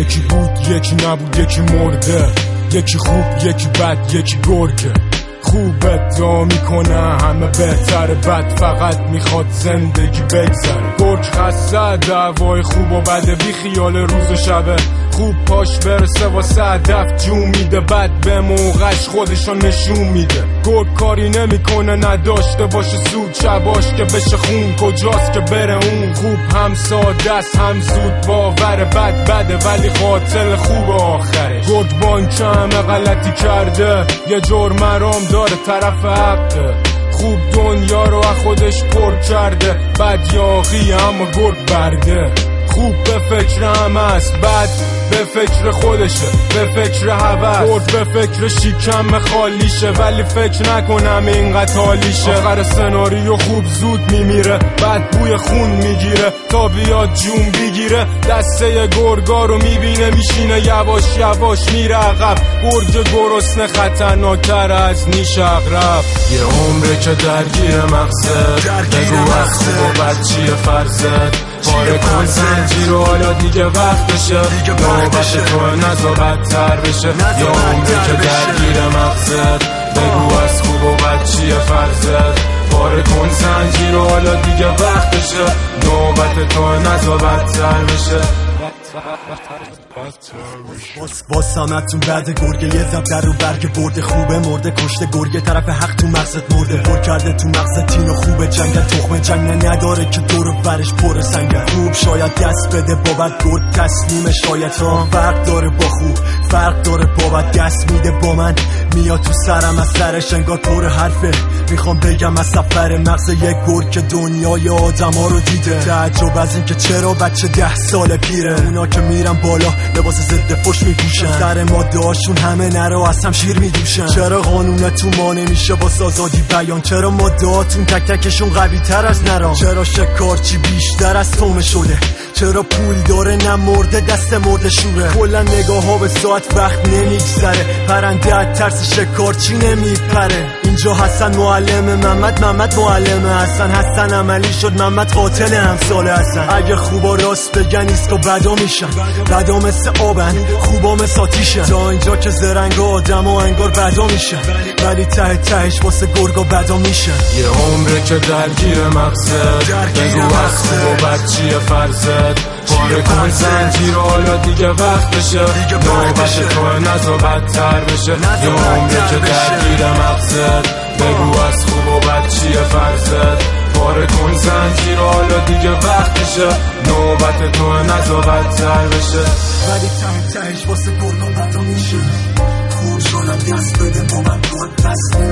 یکی بود یکی نبود، یکی مرده، یکی خوب یکی بد، یکی گرگه. خوب ادعا میکنه همه بهتره، بد فقط میخواد زندگی بگذره. گرگ خسته دعوای خوب و بده، بی خیال روز و شبه. خوب پاش برسه واسه هدف جون میده، بد به موقعش خودشو نشون میده. گرگ کاری نمیکنه نداشته باشه سود، شباش که بشه خون کجاست که بره اون. خوب هم ساده است هم زود باوره، بد بده ولی قاتل خوب آخرش. گرگ بانک همه غلطی کرده، یه جرم مرام داره طرف حقه. خوب دنیا رو از خودش پر کرده، بد یاقی اما گرگ برده. خوب به فکر همه است، بد به فکر خودشه، به فکر هوس. گرگ به فکر شیکم خالیشه، ولی فکر نکنم اینقدر حالیشه. آخر سناریو خوب زود میمیره، بد بوی خون میگیره تا بیاد جون بگیره. دسته گرگا رو میبینه میشینه یواش یواش میره عقب. گرگ گرسنه خطرناکتر از نیش عقرب. یه عمره که درگیر مغزت، بگو از خوب و بد چیه فرضت. پاره کن زنجیر و حالا دیگه وقتشه، نوبت تو نزا بدتر بشه. یه عمره که درگیر مغزت، بگو از خوب و بد چیه فرضت. پاره کن زنجیر و حالا دیگه وقتشه، نوبت تو نزا بدتر بشه. باز همتون بعد گرگه یه زب در رو برگ برده. خوبه مرده کشته گرگه، طرف حق تو مغزت مرده. پر کرده تو مغزت تین و خوبه جنگل، تخم جنگ نداره که دور و برش پر سنگل. خوب شاید دست بده با بد، گرگ تسلیم شاید. فرق داره با خوب، فرق داره با بد. دست میده با من میاد تو سرم، از سرش انگار پر حرفه. میخوام بگم از سفر مغز یک گرگ که دنیای آدم ها رو دیده. تعجب از این که چرا بچه 10 سال پیره. اونا که میرن بالا لباس ضد فحش میپوشن، سر ماده هاشون همه نرا از هم شیر میدوشن. چرا قانونتون ما نمیشه با آزادی بیان؟ چرا ماده هاتون تک تکشون قوی تر از نران؟ چرا شکارچی بیشتر از تومه شده؟ چرا پول داره نمرده دست مرده شوره؟ کلا نگاه ها به ساعت وقت نمیگذره، پرنده از ترس شکارچی نمیپره. اینجا حسن معلم محمد معلمه حسن، حسن عملی شد محمد قاتل همسال حسن. اگه خوبا راست بگن ایسکا بدا میشن، بدا مثل آبن خوبا مثل آتیشن. تا اینجا که زرنگ آدم و انگار بدا میشن، ولی ته تهش واسه گرگا بدا میشن. یه عمره که درگیر مغزت، بگو از خوب و بد چیه فرضت. پاره کن زنجیر و حالا دیگه وقتشه، نوبت تو نزا بدتر بشه. یه عمره که درگیر مغزت، بگو از خوب و بد چیه فرضت. پاره کن زنجیر و حالا دیگه وقتشه، نوبت تو نزا بدتر بشه. ولی ته تهش واسه گرگا بدا میشه. خوب شدم دست بده با من گرگ تسلیم